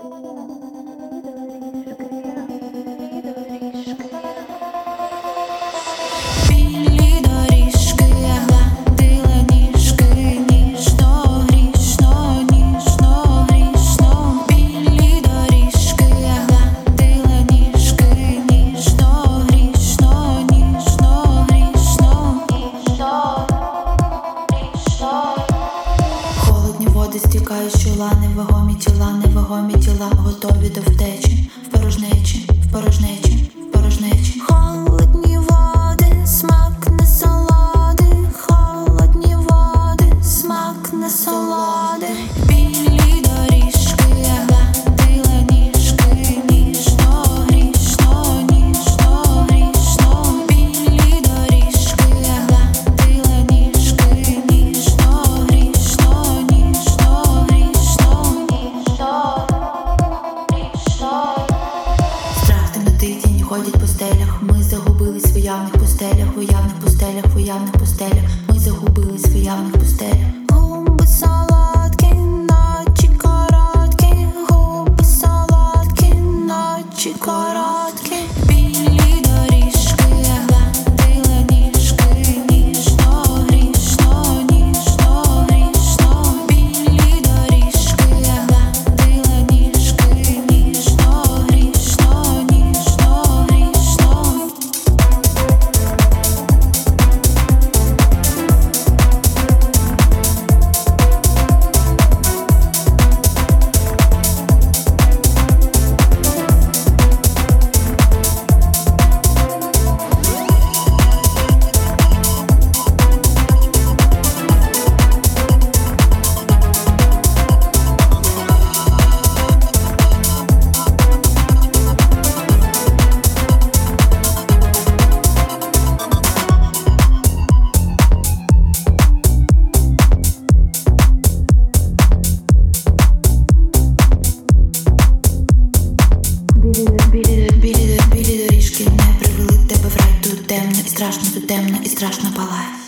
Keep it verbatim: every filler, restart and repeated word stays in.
Стікають чола, невагомі тіла, невагомі тіла, готові до втечі, в порожнечі, в порожнечі, в порожнечі. Холодні води, смак не солоди, холодні води, смак не солоди. Білі доріжки, я гладила ніжки, ніжно, грішно, ніжно, грішно. Білі доріжки, я гладила ніжки, ніжно, грішно, ніжно. Страх, темноти, тіні ходять по стелях. Ми загубились в уявних пустелях, в уявних пустелях, в уявних пустелях. Ми загубились в уявних пустелях. Губи солодкі, ночі короткі, губи солодкі, ночі короткі. Білі доріжки, я гладила ніжки, ніжно, грішно, ніжно, грішно. Білі доріжки, я гладила ніжки, ніжно, грішно, ніжно, грішно. Білі доріжки не привели тебе в рай. Тут темно і страшно, тут темно і страшно палає.